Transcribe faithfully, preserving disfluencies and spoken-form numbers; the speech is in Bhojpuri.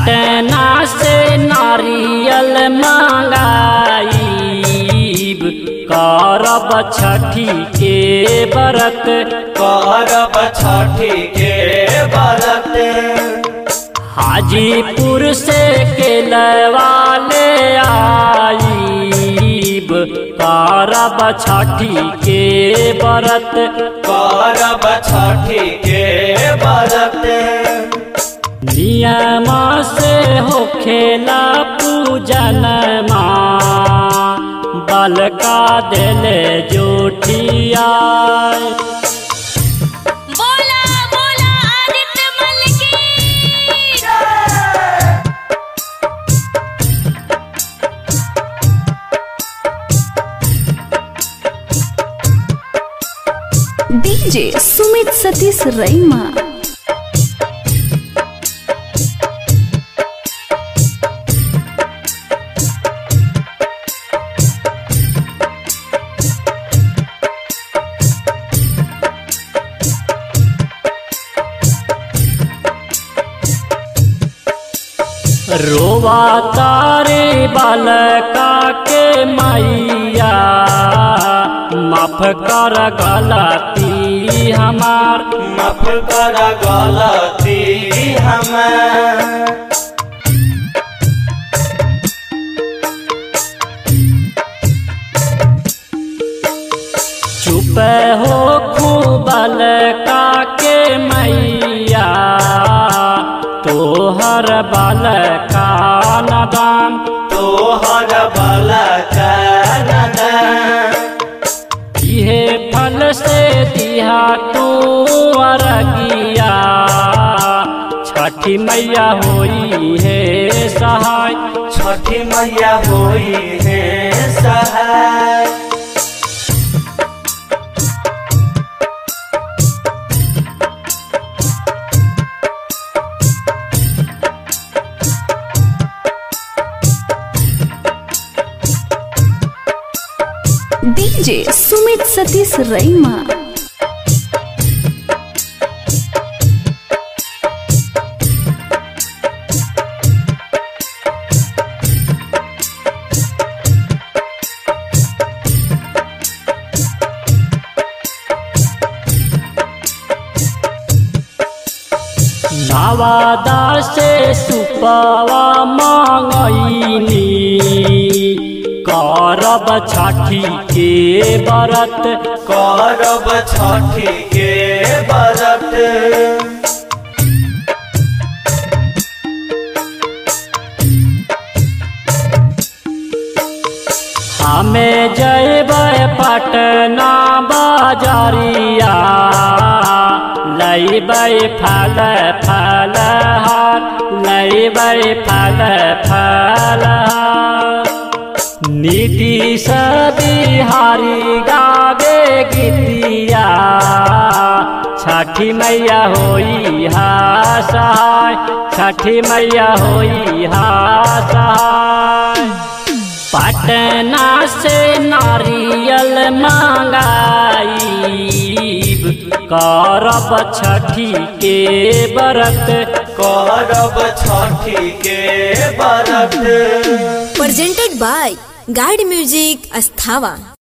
पटना से नारियल मंगाईब करब छठी के व्रत करब छठी के व्रत। हाजीपुर से केलवा ले आईब करब छठी के व्रत करब छठी के व्रत। नियम से होखेला पूजन माँ बलका देले जोठिया। बोला बोला आदित्य मल की। डीजे सुमित सतीश रईमा। रोवा तारे बालका के मैया माफ कर गलती हमार माफ कर गलती हमार। चुप हो खूबल का के मैया तोहर बाल का नदान तोहर बल का नदान। इहे फल से दिहा तू अरगिया छठी मैया होई है सहाय छठी मैया होई है सहाय। डीजे सुमित सतीश रईमा। नवादा से सुपवा मांगईनी करब छठी के व्रत करब छठी के व्रत। हमें जयबै पटना बाजारिया लैबै फल फल हार लैबै फल फल हार। नीतीश बिहारी गावे गीतिया छठी मैया होई हा सहाय छठी मैया होई हा सहाय। पटना से नारियल मंगाईब करब छठी के व्रत करब छठी के व्रत। Presented by Guide Music Asthava।